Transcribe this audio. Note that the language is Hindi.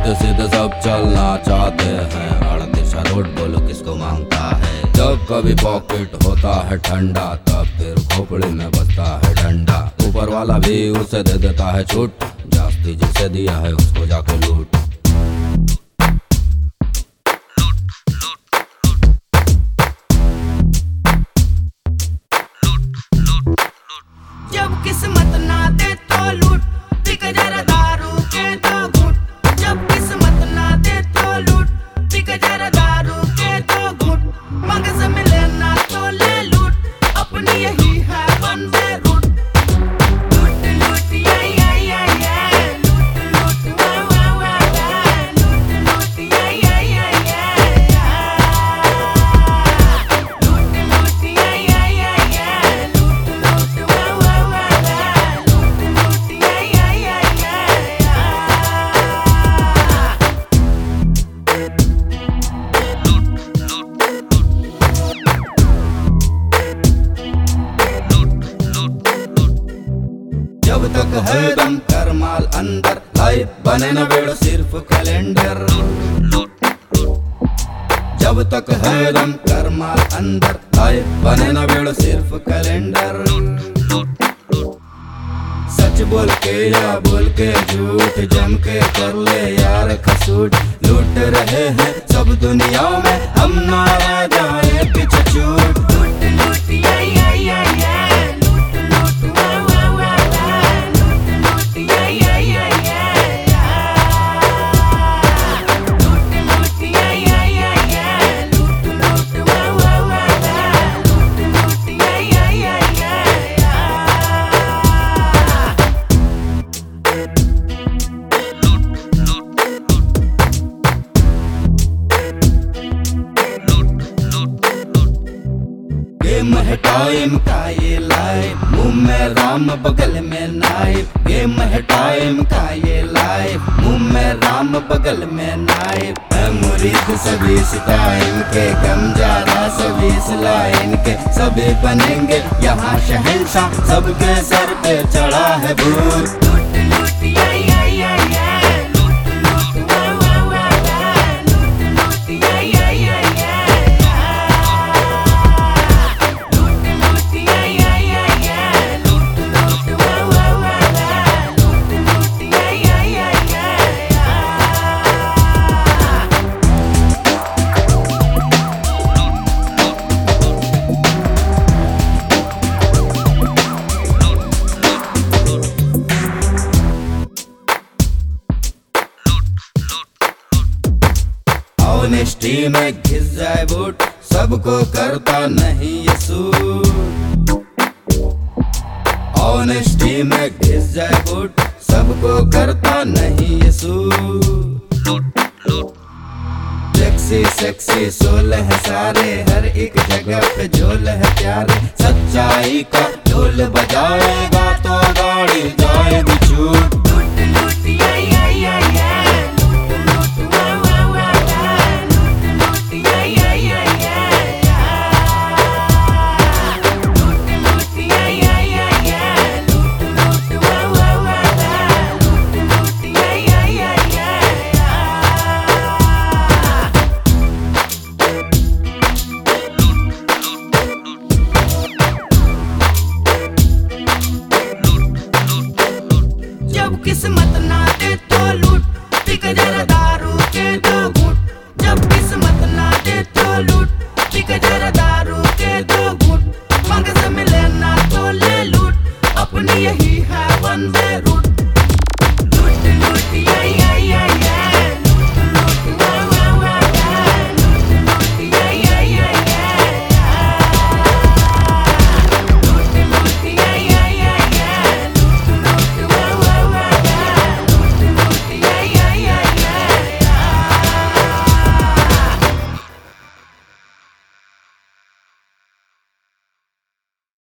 सीधे सीधे सब चलना चाहते हैं, अड़ दिशा रोड बोलो किसको मांगता है। जब कभी पॉकेट होता है ठंडा, तब फिर खोपड़ी में बजता है डंडा। ऊपर वाला भी उसे दे देता है छूट, जास्ती जिसे दिया है उसको जाके लूट। जब किस्मत ना दे तो लूट, पिक जरा दारू के दो घूंट। जब किस्मत ना दे तो लूट, पिक जरा दारू के दो घूंट। मगज मिले ना तो ले लूट, अपनी यही है वन वे रूट। लूट लूट या लूट लूट वाह वाह वाह, लूट लूट या लूट लूट या लूट लूट वाह वाह वाह, लूट लूट या जब तक है दम कर माल अंदर, लाइफ बने न बेड़ो सिर्फ कैलेंडर। जब तक है दम कर माल अंदर, लाइफ बने न बेड़ो सिर्फ कैलेंडर। सच बोल के या बोल के झूठ, जम के कर ले यार खसूट। लूट रहे हैं सब दुनिया में, हम ना रह जाए पीछे छूट। लूट लूट या लूट लूट वाह वाह वाह, लूट लूट या लूट लूट या लूट लूट वाह वाह वाह, लूट लूट या गेम है टाइम का ये लाइफ, मुंह में राम बगल में नाइफ। गेम है टाइम का ये लाइफ, मुंह में राम बगल में नाइफ। मैं मुरीद सभी इस टाइम के, कम ज्यादा सभी इस लाइन के। सभी बनेंगे यहाँ शहंशाह, सबके सर पे चढ़ा है भूत। लूट लूट या लूट लूट वाह वाह वाह, लूट लूट या लूट लूट या लूट लूट वाह वाह वाह, लूट लूट या ऑनेस्टी में घिस जाए बूट, सबको करता नहीं ये सूट। ऑनेस्टी में घिस जाए बूट, सबको करता नहीं ये सूट। सेक्सी सेक्सी सोल है सारे, हर एक जगह पे झोल है प्यारे। सच्चाई का ढोल बजाएगा तो गाड़ी जाएगी छूट।